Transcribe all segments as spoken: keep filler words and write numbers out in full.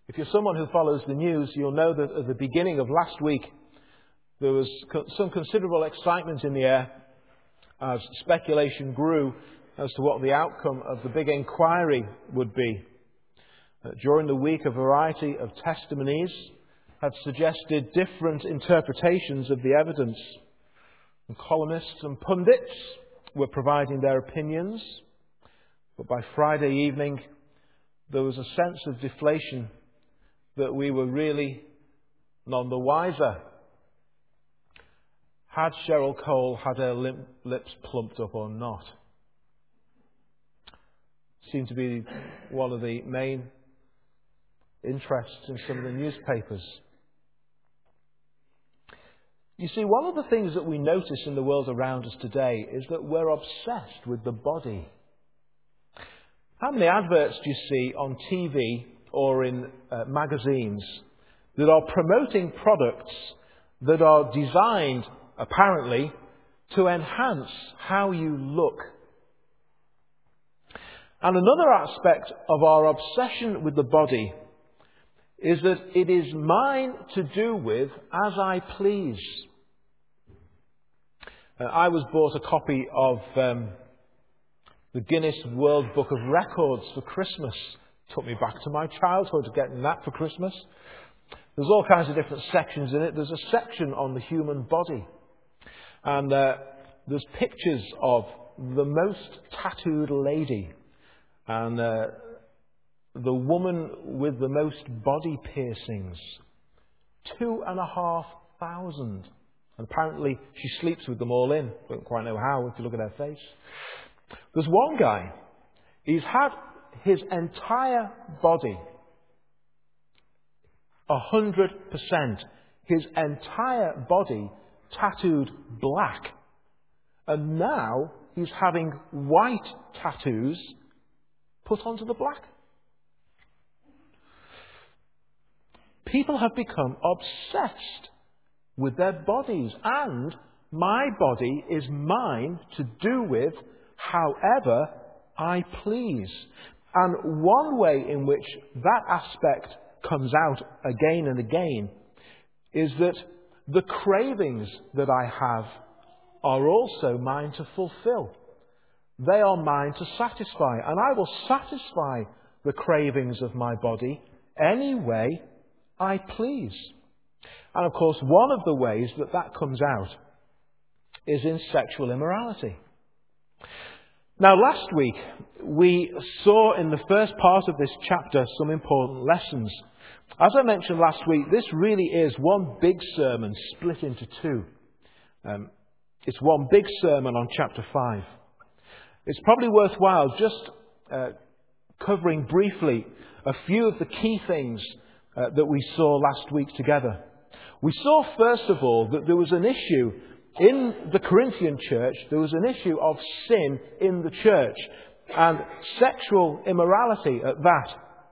If you're someone who follows the news, you'll know that at the beginning of last week, there was some considerable excitement in the air as speculation grew as to what the outcome of the big inquiry would be. Uh, during the week, a variety of testimonies had suggested different interpretations of the evidence. And columnists and pundits were providing their opinions, but by Friday evening, there was a sense of deflation that we were really none the wiser. Had Cheryl Cole had her limp, lips plumped up or not? Seemed to be one of the main interests in some of the newspapers. You see, one of the things that we notice in the world around us today is that we're obsessed with the body. How many adverts do you see on T V or in uh, magazines that are promoting products that are designed, apparently, to enhance how you look? And another aspect of our obsession with the body is that it is mine to do with as I please. Uh, I was bought a copy of um, the Guinness World Book of Records for Christmas. Took me back to my childhood getting that for Christmas. There's all kinds of different sections in it. There's a section on the human body. And uh, there's pictures of the most tattooed lady and uh, the woman with the most body piercings. Two and a half thousand. And apparently she sleeps with them all in. Don't quite know how if you look at her face. There's one guy. He's had his entire body, a hundred percent, his entire body tattooed black. And now he's having white tattoos put onto the black. People have become obsessed with their bodies, and my body is mine to do with however I please. And one way in which that aspect comes out again and again is that the cravings that I have are also mine to fulfill. They are mine to satisfy, and I will satisfy the cravings of my body any way I please. And of course, one of the ways that that comes out is in sexual immorality. Now, last week, we saw in the first part of this chapter some important lessons. As I mentioned last week, this really is one big sermon split into two. Um, it's one big sermon on chapter five. It's probably worthwhile just uh, covering briefly a few of the key things uh, that we saw last week together. We saw, first of all, that there was an issue in the Corinthian church. There was an issue of sin in the church and sexual immorality at that.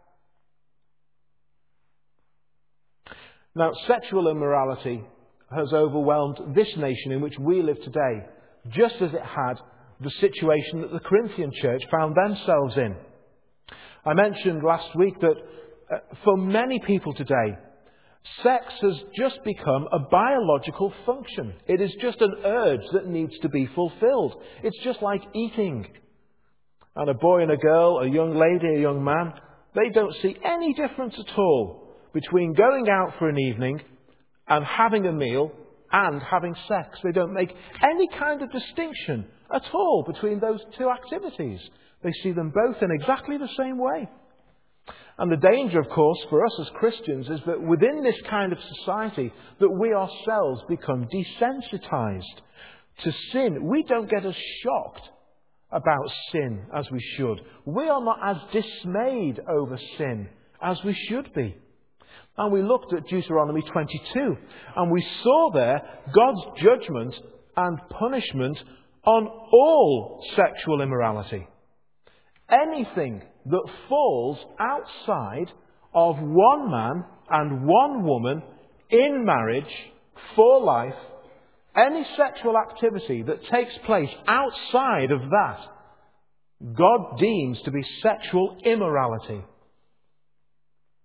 Now, sexual immorality has overwhelmed this nation in which we live today, just as it had the situation that the Corinthian church found themselves in. I mentioned last week that uh, for many people today, sex has just become a biological function. It is just an urge that needs to be fulfilled. It's just like eating. And a boy and a girl, a young lady, a young man, they don't see any difference at all between going out for an evening and having a meal and having sex. They don't make any kind of distinction at all between those two activities. They see them both in exactly the same way. And the danger, of course, for us as Christians is that within this kind of society, that we ourselves become desensitized to sin. We don't get as shocked about sin as we should. We are not as dismayed over sin as we should be. And we looked at Deuteronomy twenty-two, and we saw there God's judgment and punishment on all sexual immorality. Anything that falls outside of one man and one woman in marriage for life, any sexual activity that takes place outside of that, God deems to be sexual immorality.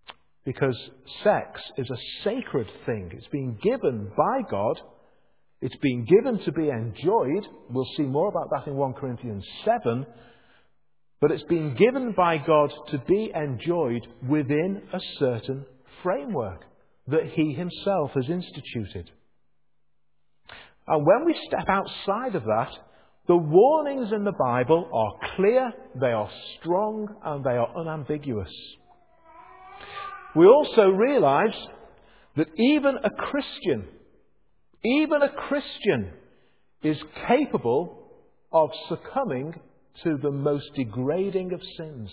because sex is a sacred thing. It's been given by God. It's been given to be enjoyed. We'll see more about that in First Corinthians seven. But it's been given by God to be enjoyed within a certain framework that He Himself has instituted. And when we step outside of that, the warnings in the Bible are clear, they are strong, and they are unambiguous. We also realise that even a Christian, even a Christian is capable of succumbing to the most degrading of sins.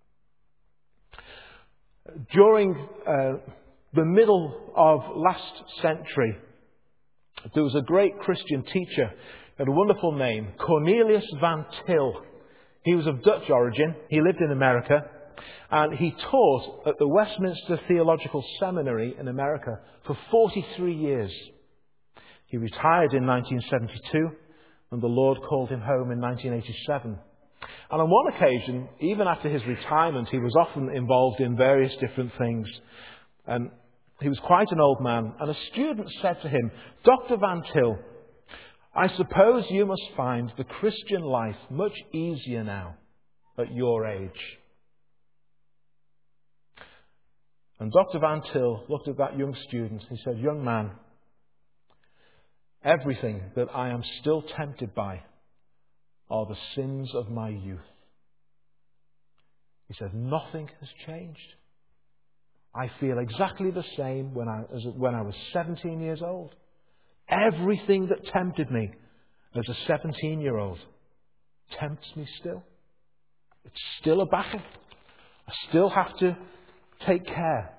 During uh, the middle of last century, there was a great Christian teacher, had a wonderful name, Cornelius van Til. He was of Dutch origin. He lived in America. And he taught at the Westminster Theological Seminary in America for forty-three years. He retired in nineteen seventy-two, and the Lord called him home in nineteen eighty-seven. And on one occasion, even after his retirement, he was often involved in various different things. And he was quite an old man. And a student said to him, "Doctor Van Til, I suppose you must find the Christian life much easier now at your age." And Doctor Van Til looked at that young student. He said, "Young man, everything that I am still tempted by are the sins of my youth." He said, "Nothing has changed. I feel exactly the same when I, as when I was seventeen years old. Everything that tempted me as a seventeen-year-old tempts me still. It's still a battle. I still have to take care."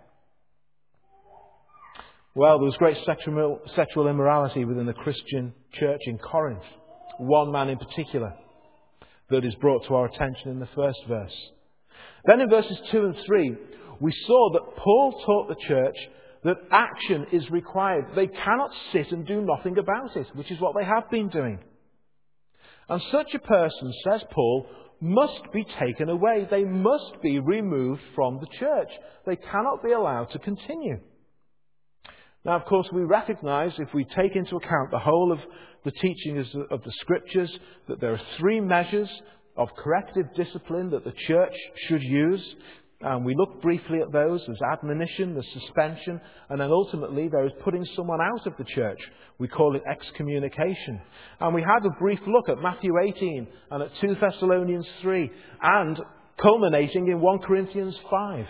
Well, there was great sexual, sexual immorality within the Christian church in Corinth. One man in particular that is brought to our attention in the first verse. Then in verses two and three, we saw that Paul taught the church that action is required. They cannot sit and do nothing about it, which is what they have been doing. And such a person, says Paul, must be taken away. They must be removed from the church. They cannot be allowed to continue. Now, of course, we recognise, if we take into account the whole of the teaching of the Scriptures, that there are three measures of corrective discipline that the church should use. And we look briefly at those. There's admonition, there's suspension, and then ultimately there is putting someone out of the church. We call it excommunication. And we had a brief look at Matthew eighteen and at Second Thessalonians three, and culminating in First Corinthians five.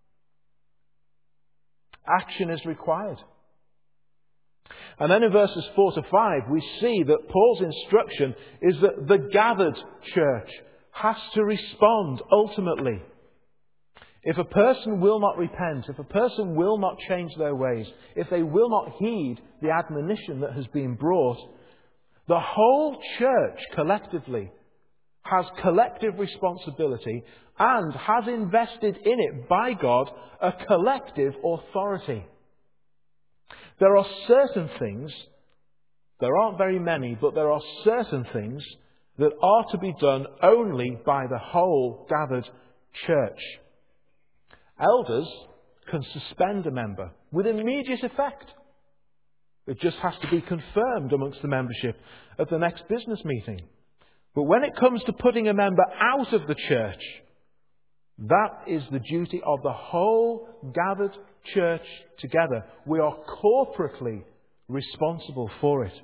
Action is required. And then in verses four to five, we see that Paul's instruction is that the gathered church has to respond ultimately. If a person will not repent, if a person will not change their ways, if they will not heed the admonition that has been brought, the whole church collectively has collective responsibility and has invested in it by God a collective authority. There are certain things, there aren't very many, but there are certain things that are to be done only by the whole gathered church. Elders can suspend a member with immediate effect. It just has to be confirmed amongst the membership at the next business meeting. But when it comes to putting a member out of the church, that is the duty of the whole gathered church together. We are corporately responsible for it.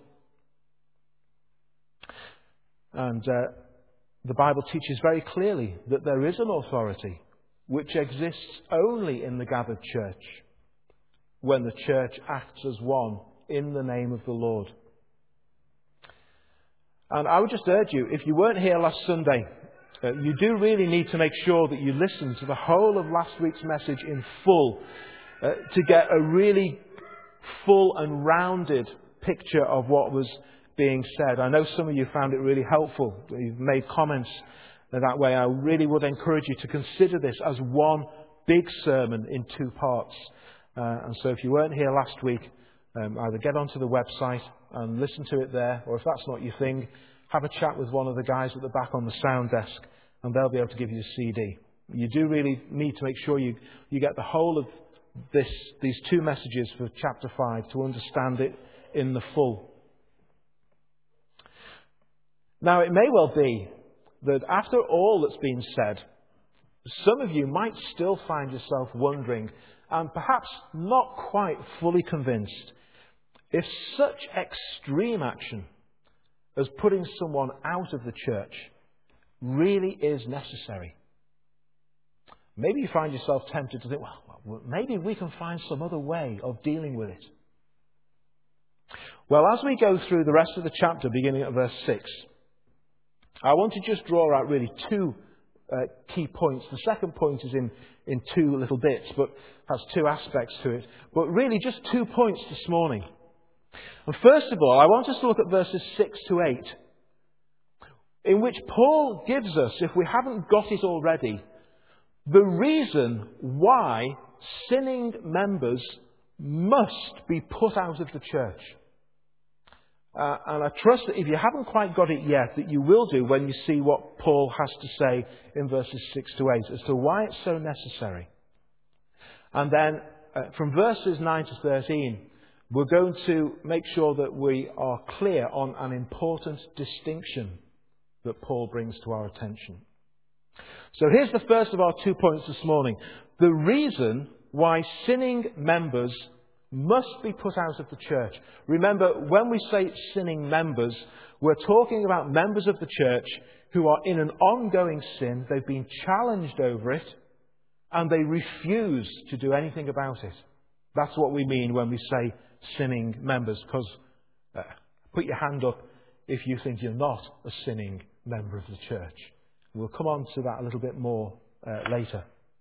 And uh, the Bible teaches very clearly that there is an authority which exists only in the gathered church when the church acts as one in the name of the Lord. And I would just urge you, if you weren't here last Sunday, uh, you do really need to make sure that you listen to the whole of last week's message in full uh, to get a really full and rounded picture of what was being said. I know some of you found it really helpful. You've made comments that way. I really would encourage you to consider this as one big sermon in two parts. Uh, and so if you weren't here last week, um, either get onto the website and listen to it there, or if that's not your thing, have a chat with one of the guys at the back on the sound desk, and they'll be able to give you a C D. You do really need to make sure you, you get the whole of this, these two messages for chapter five to understand it in the full. Now, it may well be that after all that's been said, some of you might still find yourself wondering, and perhaps not quite fully convinced, if such extreme action as putting someone out of the church really is necessary. Maybe you find yourself tempted to think, well, maybe we can find some other way of dealing with it. Well, as we go through the rest of the chapter, beginning at verse six, I want to just draw out really two uh, key points. The second point is in, in two little bits, but has two aspects to it. But really just two points this morning. And first of all, I want us to look at verses six to eight, in which Paul gives us, if we haven't got it already, the reason why sinning members must be put out of the church. Uh, and I trust that if you haven't quite got it yet, that you will do when you see what Paul has to say in verses six to eight as to why it's so necessary. And then uh, from verses nine to thirteen, we're going to make sure that we are clear on an important distinction that Paul brings to our attention. So here's the first of our two points this morning. The reason why sinning members must be put out of the church. Remember, when we say sinning members, we're talking about members of the church who are in an ongoing sin. They've been challenged over it, and they refuse to do anything about it. That's what we mean when we say sinning members, because uh, put your hand up if you think you're not a sinning member of the church. We'll come on to that a little bit more uh, later.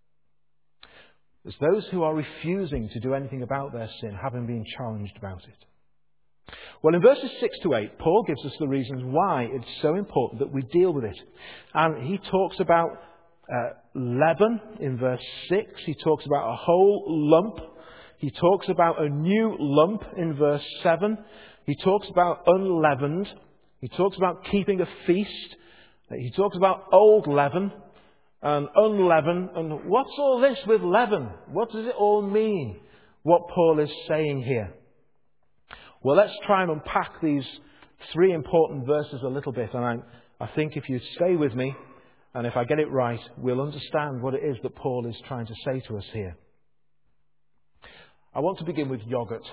It's those who are refusing to do anything about their sin, having been challenged about it. Well, in verses six to eight, Paul gives us the reasons why it's so important that we deal with it. And he talks about uh, leaven in verse six. He talks about a whole lump. He talks about a new lump in verse seven. He talks about unleavened. He talks about keeping a feast. He talks about old leaven and unleavened. And what's all this with leaven? What does it all mean? What Paul is saying here. Well, let's try and unpack these three important verses a little bit. And I, I think if you stay with me, and if I get it right, we'll understand what it is that Paul is trying to say to us here. I want to begin with yogurt.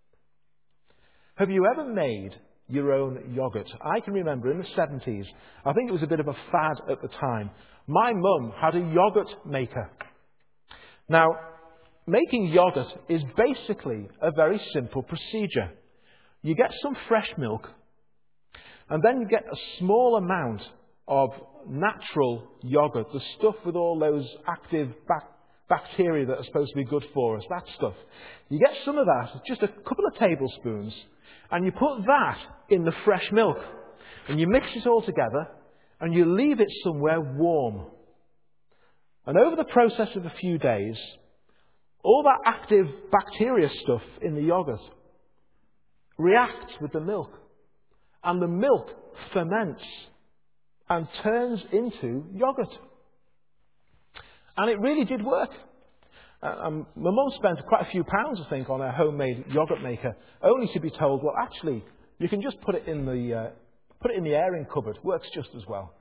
Have you ever made your own yogurt? I can remember in the seventies, I think it was a bit of a fad at the time. My mum had a yogurt maker. Now, making yogurt is basically a very simple procedure. You get some fresh milk, and then you get a small amount of natural yogurt, the stuff with all those active bac- bacteria that are supposed to be good for us, that stuff. You get some of that, just a couple of tablespoons, and you put that in the fresh milk, and you mix it all together, and you leave it somewhere warm. And over the process of a few days, all that active bacteria stuff in the yogurt reacts with the milk. And the milk ferments and turns into yogurt. And it really did work. Uh, um, my mum spent quite a few pounds, I think, on a homemade yogurt maker, only to be told, well, actually, you can just put it in the uh, put it in the airing cupboard. Works just as well.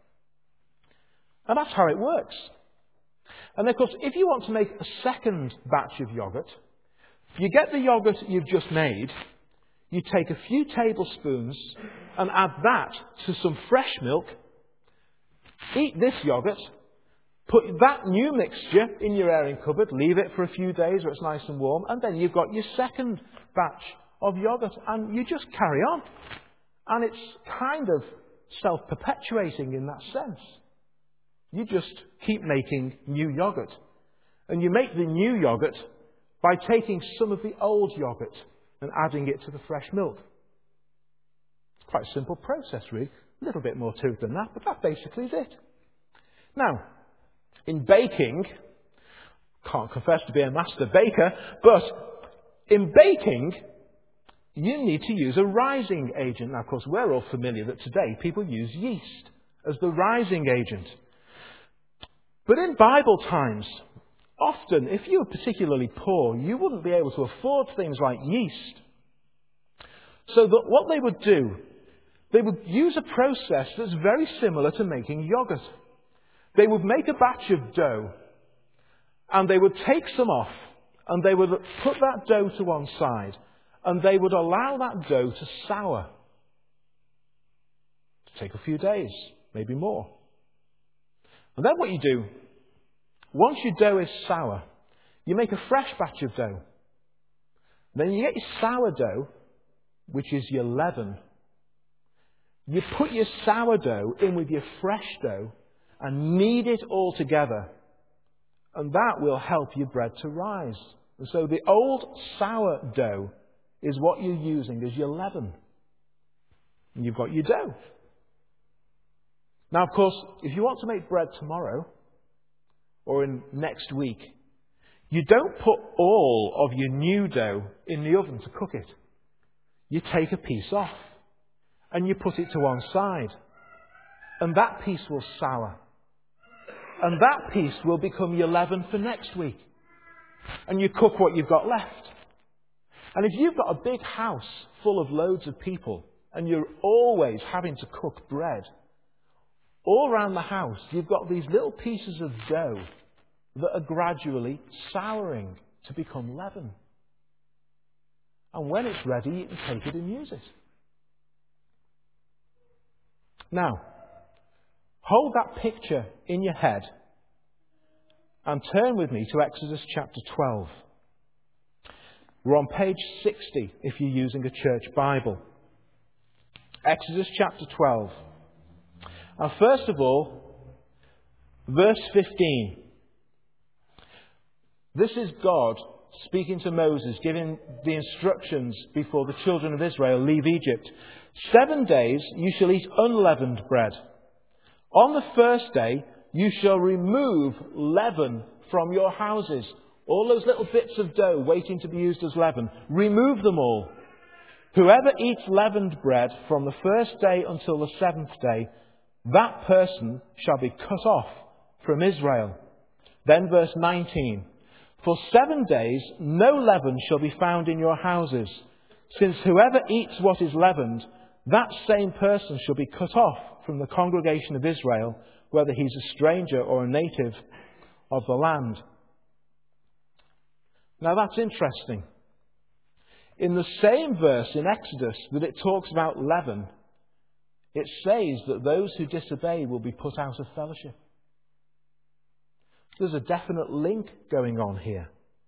And that's how it works. And of course, if you want to make a second batch of yogurt, you get the yogurt you've just made, you take a few tablespoons and add that to some fresh milk, eat this yogurt, put that new mixture in your airing cupboard, leave it for a few days where it's nice and warm, and then you've got your second batch of yogurt, and you just carry on. And it's kind of self-perpetuating in that sense. You just keep making new yogurt. And you make the new yogurt by taking some of the old yogurt and adding it to the fresh milk. It's quite a simple process, really. A little bit more to it than that, but that basically is it. Now, in baking, can't confess to be a master baker, but in baking, you need to use a rising agent. Now, of course, we're all familiar that today people use yeast as the rising agent. But in Bible times, often, if you were particularly poor, you wouldn't be able to afford things like yeast. So that what they would do, they would use a process that's very similar to making yogurt. They would make a batch of dough, and they would take some off, and they would put that dough to one side, and they would allow that dough to sour. To take a few days, maybe more. And then what you do, once your dough is sour, you make a fresh batch of dough. Then you get your sourdough, which is your leaven. You put your sourdough in with your fresh dough and knead it all together. And that will help your bread to rise. And so the old sourdough is what you're using as your leaven. And you've got your dough. Now, of course, if you want to make bread tomorrow or in next week, you don't put all of your new dough in the oven to cook it. You take a piece off and you put it to one side. And that piece will sour. And that piece will become your leaven for next week. And you cook what you've got left. And if you've got a big house full of loads of people and you're always having to cook bread, all around the house you've got these little pieces of dough that are gradually souring to become leaven. And when it's ready, you can take it and use it. Now, hold that picture in your head and turn with me to Exodus chapter twelve. We're on page sixty if you're using a church Bible. Exodus chapter twelve. And first of all, verse fifteen. This is God speaking to Moses, giving the instructions before the children of Israel leave Egypt. Seven days you shall eat unleavened bread. On the first day you shall remove leaven from your houses. All those little bits of dough waiting to be used as leaven, remove them all. Whoever eats leavened bread from the first day until the seventh day, that person shall be cut off from Israel. Then verse nineteen. For seven days no leaven shall be found in your houses, since whoever eats what is leavened, that same person shall be cut off from the congregation of Israel, whether he's a stranger or a native of the land. Now that's interesting. In the same verse in Exodus that it talks about leaven, it says that those who disobey will be put out of fellowship. There's a definite link going on here.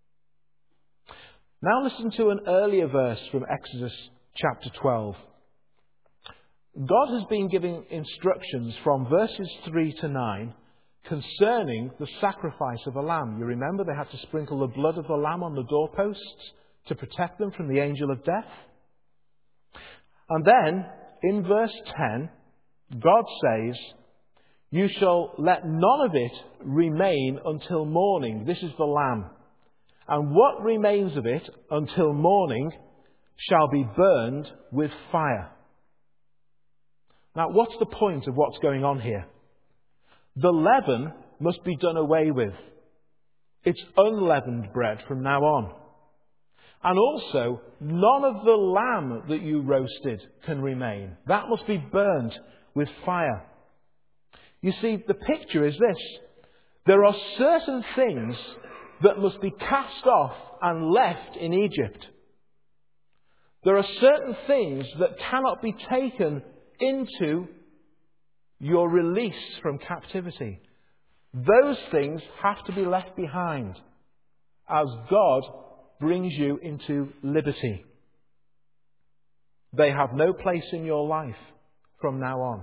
Now listen to an earlier verse from Exodus chapter twelve. God has been giving instructions from verses three to nine concerning the sacrifice of a lamb. You remember they had to sprinkle the blood of the lamb on the doorposts to protect them from the angel of death. And then, in verse ten, God says, you shall let none of it remain until morning. This is the lamb. And what remains of it until morning shall be burned with fire. Now, what's the point of what's going on here? The leaven must be done away with. It's unleavened bread from now on. And also, none of the lamb that you roasted can remain. That must be burnt with fire. You see, the picture is this. There are certain things that must be cast off and left in Egypt. There are certain things that cannot be taken into your release from captivity. Those things have to be left behind as God brings you into liberty. They have no place in your life from now on.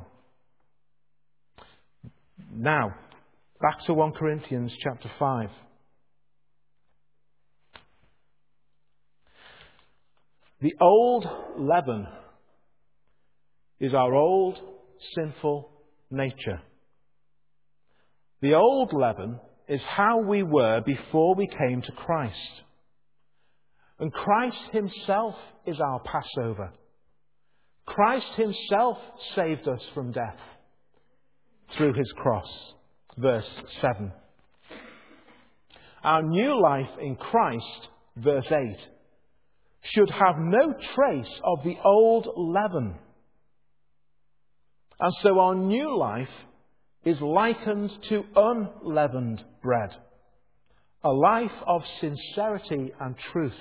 Now, back to First Corinthians chapter five. The old leaven is our old sinful nature. The old leaven is how we were before we came to Christ. And Christ himself is our Passover. Christ himself saved us from death through his cross. Verse seven. Our new life in Christ, verse eight, should have no trace of the old leaven. And so our new life is likened to unleavened bread, a life of sincerity and truth.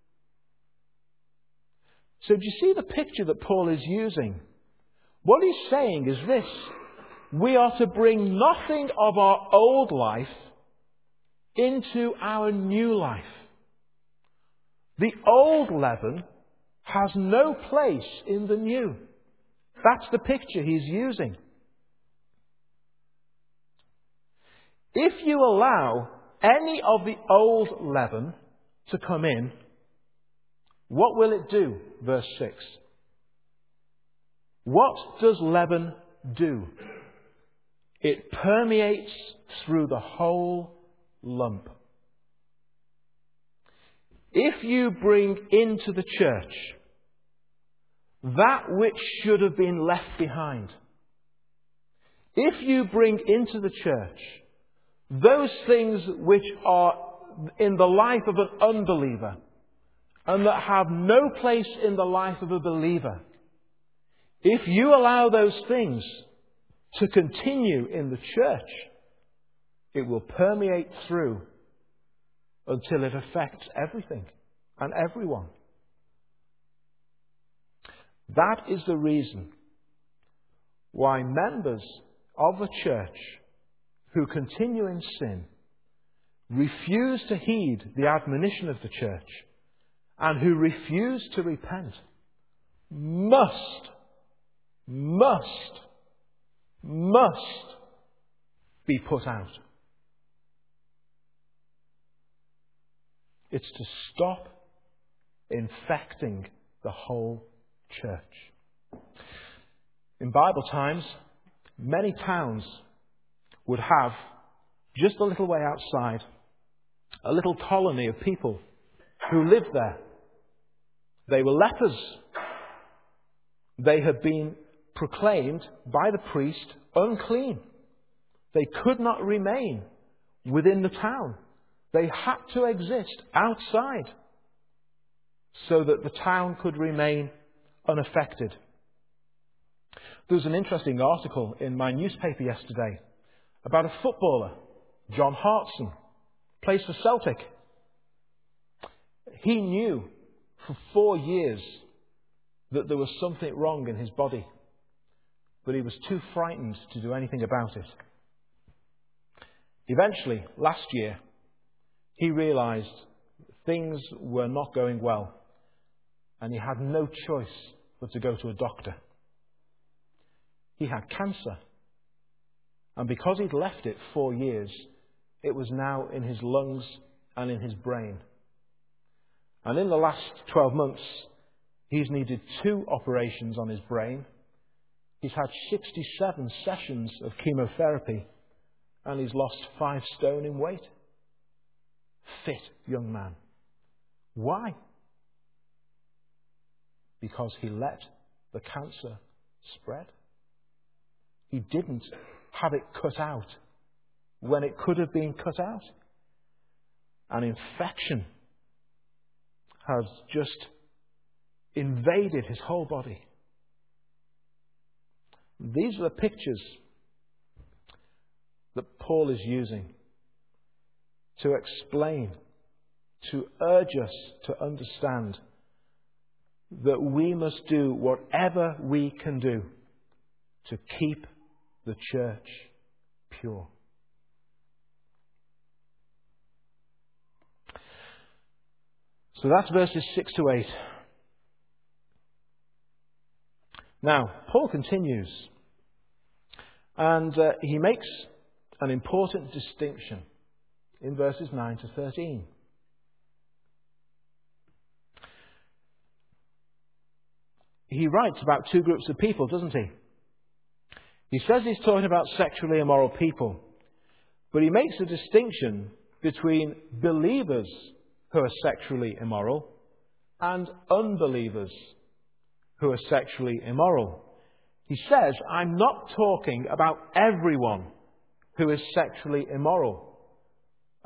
So do you see the picture that Paul is using? What he's saying is this: we are to bring nothing of our old life into our new life. The old leaven has no place in the new. That's the picture he's using. If you allow any of the old leaven to come in, what will it do? Verse six. What does leaven do? It permeates through the whole lump. If you bring into the church that which should have been left behind, if you bring into the church those things which are in the life of an unbeliever and that have no place in the life of a believer, if you allow those things to continue in the church, it will permeate through until it affects everything and everyone. That is the reason why members of a church who continue in sin, refuse to heed the admonition of the church, and who refuse to repent, must, must, must be put out. It's to stop infecting the whole church. In Bible times, many towns would have, just a little way outside, a little colony of people who lived there. They were lepers. They had been proclaimed by the priest unclean. They could not remain within the town. They had to exist outside so that the town could remain unaffected. There was an interesting article in my newspaper yesterday about a footballer, John Hartson, plays for Celtic. He knew for four years that there was something wrong in his body, but he was too frightened to do anything about it. Eventually, last year, he realised things were not going well, and he had no choice but to go to a doctor. He had cancer, and because he'd left it four years, it was now in his lungs and in his brain. And in the last twelve months, he's needed two operations on his brain. He's had sixty-seven sessions of chemotherapy, and he's lost five stone in weight. Fit young man. Why? Because he let the cancer spread. He didn't have it cut out when it could have been cut out. An infection has just invaded his whole body. These are the pictures that Paul is using to explain, to urge us to understand that we must do whatever we can do to keep the church pure. So that's verses six to eight. Now, Paul continues, and uh, he makes an important distinction in verses nine to thirteen. He writes about two groups of people, doesn't he? He says he's talking about sexually immoral people, but he makes a distinction between believers who are sexually immoral and unbelievers who are sexually immoral. He says, I'm not talking about everyone who is sexually immoral.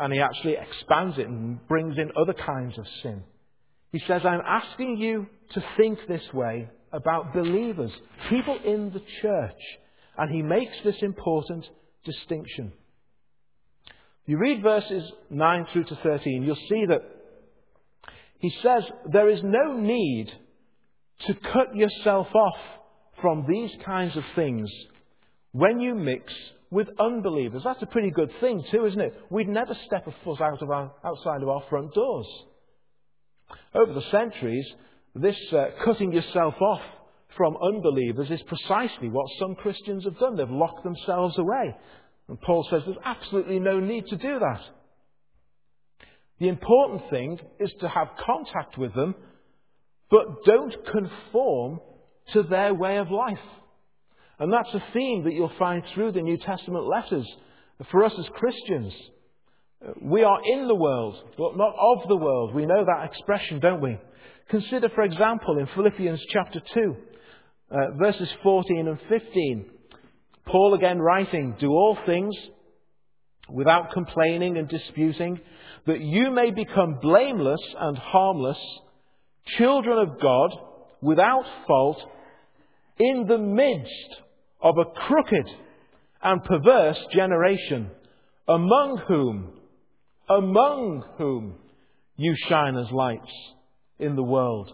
And he actually expands it and brings in other kinds of sin. He says, I'm asking you to think this way about believers, people in the church. And he makes this important distinction. If you read verses nine through to thirteen, you'll see that he says there is no need to cut yourself off from these kinds of things when you mix with unbelievers. That's a pretty good thing too, isn't it? We'd never step a foot out of our, outside of our front doors. Over the centuries, this uh, cutting yourself off from unbelievers is precisely what some Christians have done. They've locked themselves away. And Paul says there's absolutely no need to do that. The important thing is to have contact with them, but don't conform to their way of life. And that's a theme that you'll find through the New Testament letters. For us as Christians, we are in the world, but not of the world. We know that expression, don't we? Consider, for example, in Philippians chapter two, uh, verses fourteen and fifteen. Paul again writing, do all things without complaining and disputing, that you may become blameless and harmless, children of God, without fault, in the midst of a crooked and perverse generation, among whom, among whom you shine as lights in the world.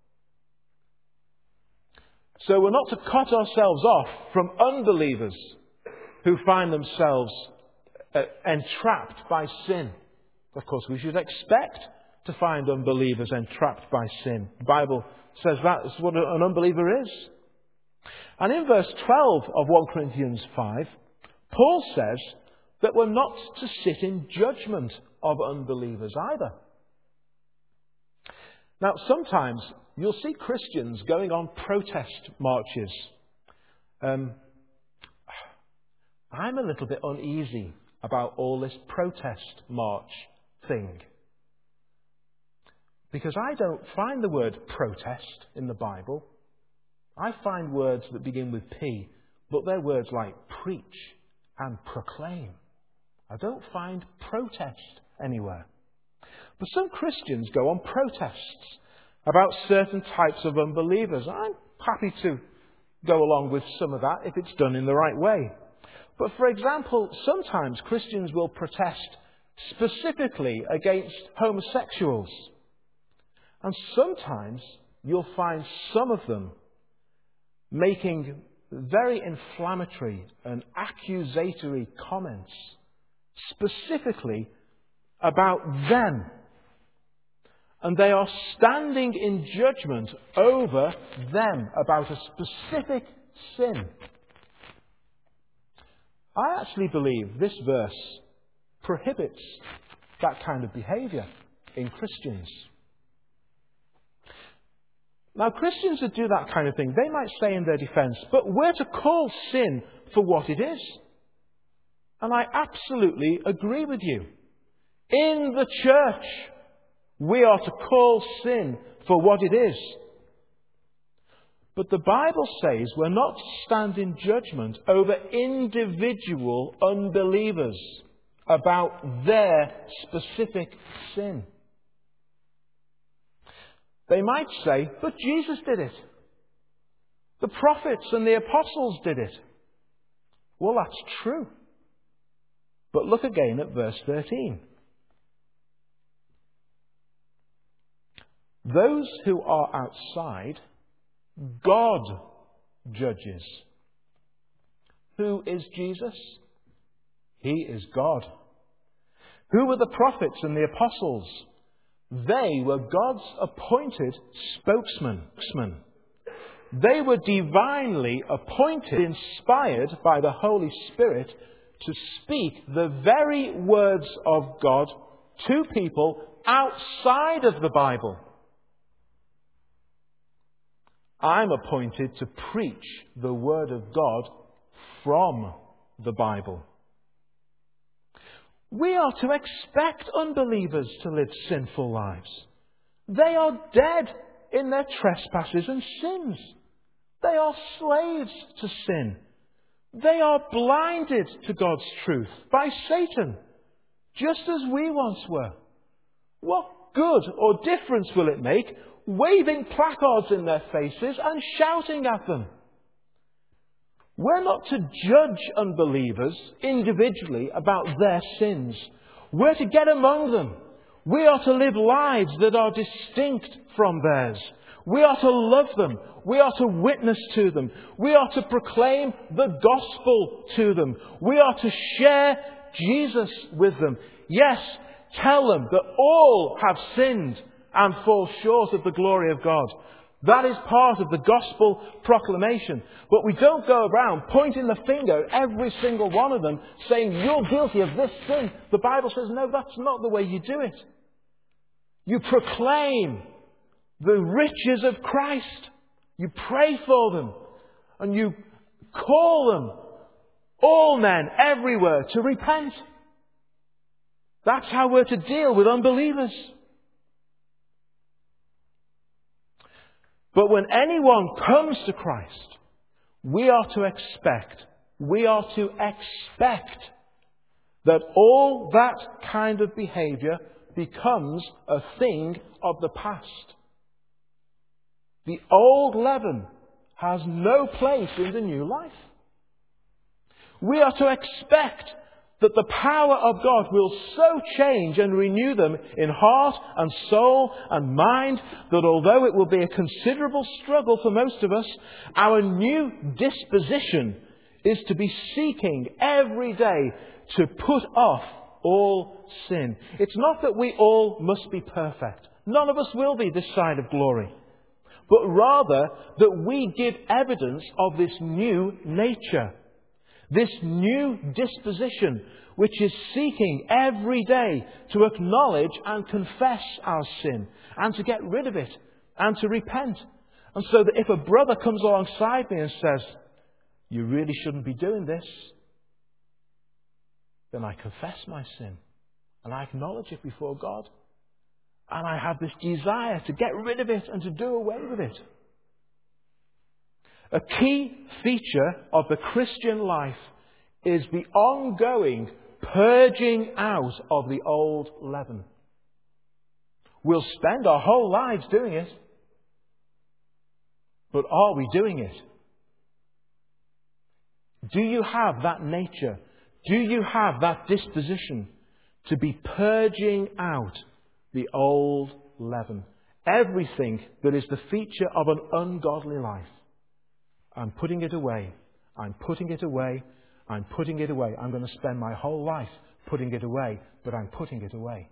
So we're not to cut ourselves off from unbelievers who find themselves uh, entrapped by sin. Of course, we should expect to find unbelievers entrapped by sin. The Bible says that is what an unbeliever is. And in verse twelve of First Corinthians five, Paul says that we're not to sit in judgment of unbelievers either. Now, sometimes you'll see Christians going on protest marches. Um, I'm a little bit uneasy about all this protest march thing. Because I don't find the word protest in the Bible. I find words that begin with P, but they're words like preach and proclaim. I don't find protest anywhere. But some Christians go on protests about certain types of unbelievers. I'm happy to go along with some of that if it's done in the right way. But for example, sometimes Christians will protest specifically against homosexuals. And sometimes you'll find some of them making very inflammatory and accusatory comments specifically about them. And they are standing in judgment over them about a specific sin. I actually believe this verse prohibits that kind of behaviour in Christians. Now, Christians that do that kind of thing, they might say in their defence, but we're to call sin for what it is. And I absolutely agree with you. In the church, we are to call sin for what it is. But the Bible says we're not to stand in judgment over individual unbelievers about their specific sin. They might say, but Jesus did it. The prophets and the apostles did it. Well, that's true. But look again at verse thirteen. Those who are outside, God judges. Who is Jesus? He is God. Who were the prophets and the apostles? They were God's appointed spokesmen. They were divinely appointed, inspired by the Holy Spirit to speak the very words of God to people outside of the Bible. I'm appointed to preach the Word of God from the Bible. We are to expect unbelievers to live sinful lives. They are dead in their trespasses and sins. They are slaves to sin. They are blinded to God's truth by Satan, just as we once were. What good or difference will it make waving placards in their faces and shouting at them? We're not to judge unbelievers individually about their sins. We're to get among them. We are to live lives that are distinct from theirs. We are to love them. We are to witness to them. We are to proclaim the gospel to them. We are to share Jesus with them. Yes, tell them that all have sinned and fall short of the glory of God. That is part of the gospel proclamation. But we don't go around pointing the finger at every single one of them saying, you're guilty of this sin. The Bible says, no, that's not the way you do it. You proclaim the riches of Christ. You pray for them. And you call them, all men, everywhere, to repent. That's how we're to deal with unbelievers. But when anyone comes to Christ, we are to expect, we are to expect that all that kind of behaviour becomes a thing of the past. The old leaven has no place in the new life. We are to expect that the power of God will so change and renew them in heart and soul and mind that although it will be a considerable struggle for most of us, our new disposition is to be seeking every day to put off all sin. It's not that we all must be perfect. None of us will be this side of glory. But rather that we give evidence of this new nature. This new disposition, which is seeking every day to acknowledge and confess our sin and to get rid of it and to repent. And so that if a brother comes alongside me and says, you really shouldn't be doing this, then I confess my sin and I acknowledge it before God. And I have this desire to get rid of it and to do away with it. A key feature of the Christian life is the ongoing purging out of the old leaven. We'll spend our whole lives doing it. But are we doing it? Do you have that nature? Do you have that disposition to be purging out the old leaven? Everything that is the feature of an ungodly life. I'm putting it away. I'm putting it away. I'm putting it away. I'm going to spend my whole life putting it away, but I'm putting it away.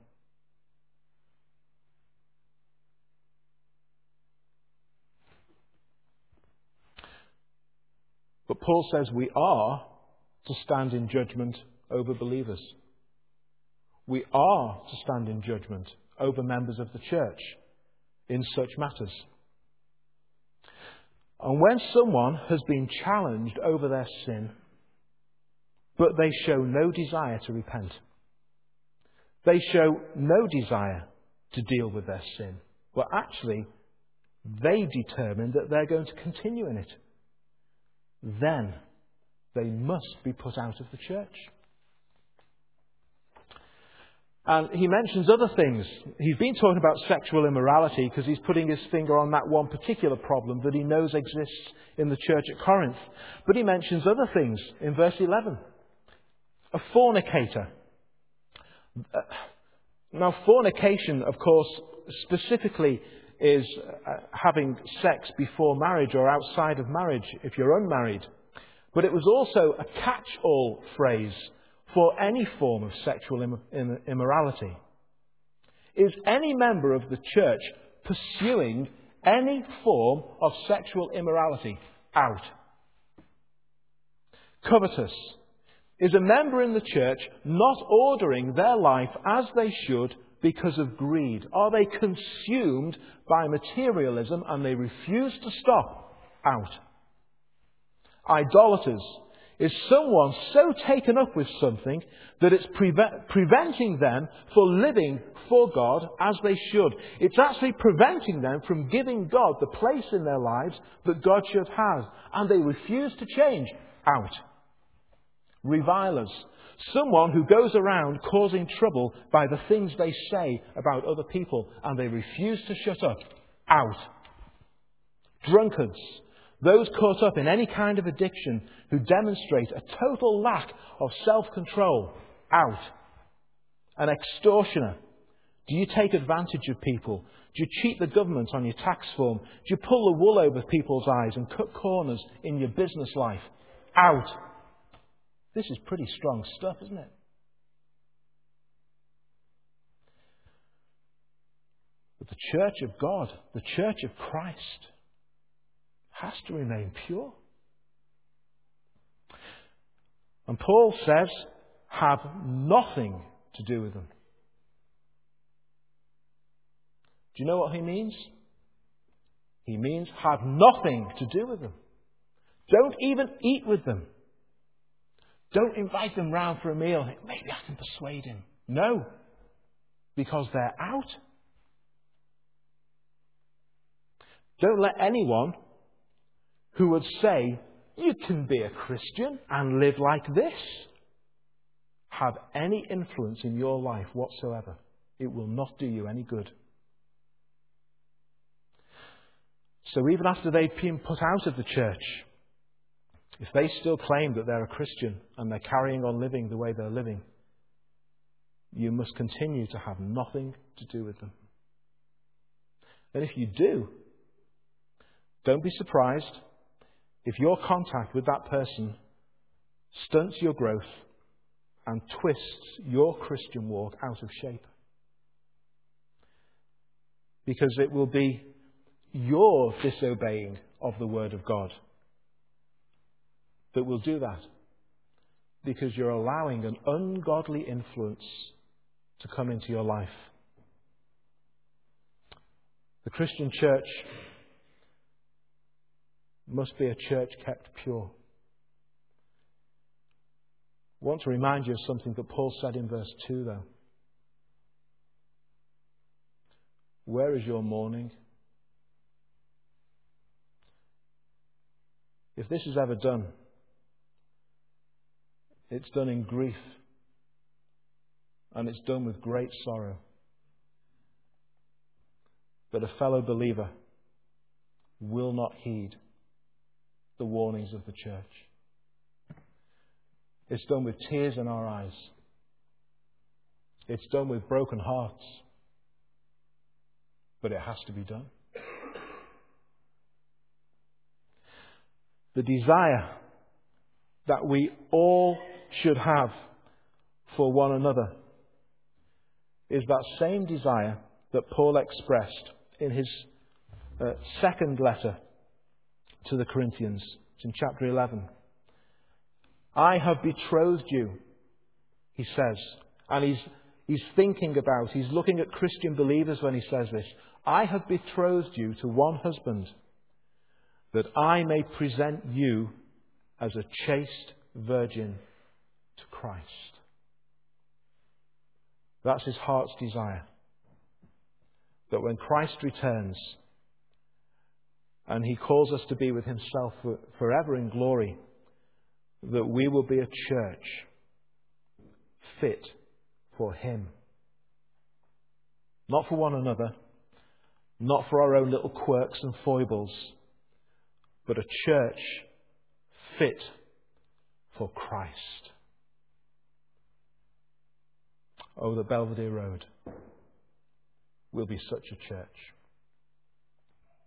But Paul says we are to stand in judgment over believers. We are to stand in judgment over members of the church in such matters. And when someone has been challenged over their sin, but they show no desire to repent, they show no desire to deal with their sin, but actually they determine that they're going to continue in it, then they must be put out of the church. And he mentions other things. He's been talking about sexual immorality because he's putting his finger on that one particular problem that he knows exists in the church at Corinth. But he mentions other things in verse eleven. A fornicator. Now, fornication, of course, specifically is having sex before marriage or outside of marriage if you're unmarried. But it was also a catch-all phrase for any form of sexual Im- immorality. Is any member of the church pursuing any form of sexual immorality? Out. Covetous. Is a member in the church not ordering their life as they should because of greed? Are they consumed by materialism and they refuse to stop? Out. Idolaters. Is someone so taken up with something that it's preve- preventing them from living for God as they should. It's actually preventing them from giving God the place in their lives that God should have. And they refuse to change. Out. Revilers. Someone who goes around causing trouble by the things they say about other people and they refuse to shut up. Out. Drunkards. Those caught up in any kind of addiction who demonstrate a total lack of self-control. Out. An extortioner. Do you take advantage of people? Do you cheat the government on your tax form? Do you pull the wool over people's eyes and cut corners in your business life? Out. This is pretty strong stuff, isn't it? But the church of God, the church of Christ, has to remain pure. And Paul says, have nothing to do with them. Do you know what he means? He means have nothing to do with them. Don't even eat with them. Don't invite them round for a meal. Maybe I can persuade him. No, because they're out. Don't let anyone who would say, you can be a Christian and live like this, have any influence in your life whatsoever. It will not do you any good. So even after they've been put out of the church, if they still claim that they're a Christian and they're carrying on living the way they're living, you must continue to have nothing to do with them. And if you do, don't be surprised if your contact with that person stunts your growth and twists your Christian walk out of shape. Because it will be your disobeying of the Word of God that will do that. Because you're allowing an ungodly influence to come into your life. The Christian church must be a church kept pure. I want to remind you of something that Paul said in verse two, though. Where is your mourning? If this is ever done, it's done in grief. And it's done with great sorrow. But a fellow believer will not heed the warnings of the church. It's done with tears in our eyes. It's done with broken hearts. But it has to be done. The desire that we all should have for one another is that same desire that Paul expressed in his uh, second letter to the Corinthians. It's in chapter eleven. I have betrothed you, he says. And he's, he's thinking about, he's looking at Christian believers when he says this. I have betrothed you to one husband, that I may present you as a chaste virgin to Christ. That's his heart's desire. That when Christ returns and he calls us to be with himself forever in glory, that we will be a church fit for him. Not for one another, not for our own little quirks and foibles, but a church fit for Christ. Oh, the Belvedere Road will be such a church.